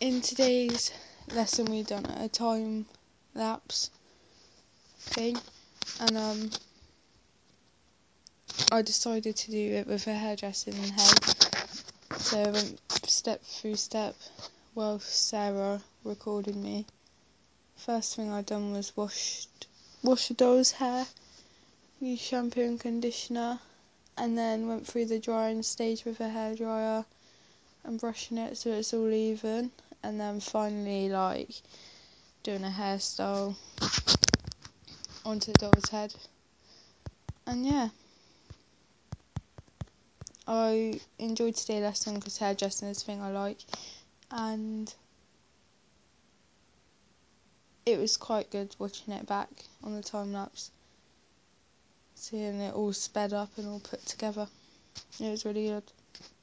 in today's lesson we done a time lapse thing, and I decided to do it with a hairdresser in head. So I went step through step while Sarah recorded me. First thing I done was wash the doll's hair, use shampoo and conditioner, and then went through the drying stage with a hairdryer and brushing it so it's all even, and then finally doing a hairstyle onto the doll's head. And yeah, I enjoyed today's lesson because hairdressing is a thing I like, and it was quite good watching it back on the time lapse, seeing it all sped up and all put together. It was really good.